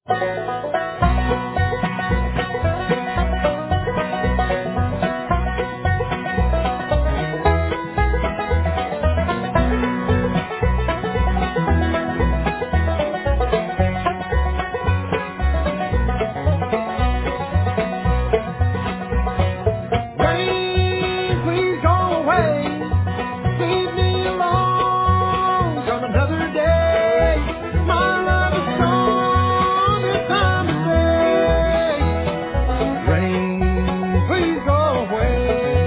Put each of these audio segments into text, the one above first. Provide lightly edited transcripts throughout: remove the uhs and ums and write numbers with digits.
Rain, please go away. Leave me alone. Come another day. My love is gone this time of day. Rain, please go away.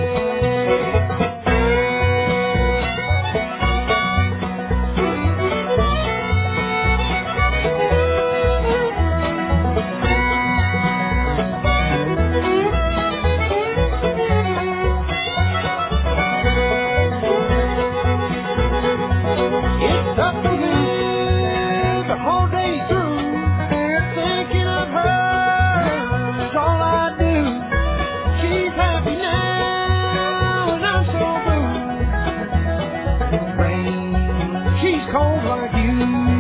It's tough to live the whole day through. Thinking of her is all I do. She's happy now and I'm so blue. Rain, she's cold like you.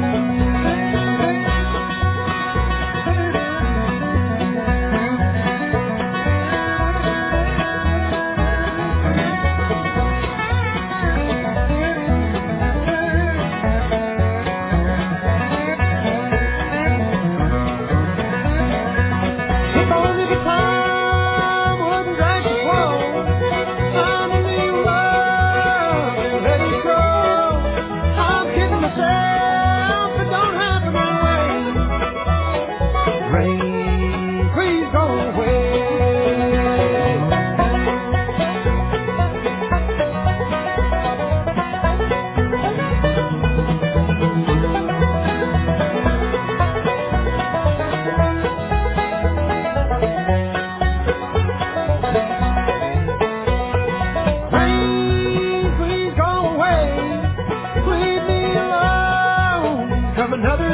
If only the time wouldn't drag so slow. I'm in love and let it go. I'm kidding myself, it don't happen my way. Rain, please go away. Rain, please go away. Leave me alone. Come another